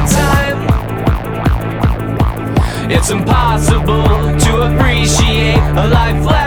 time. It's impossible to appreciate a life like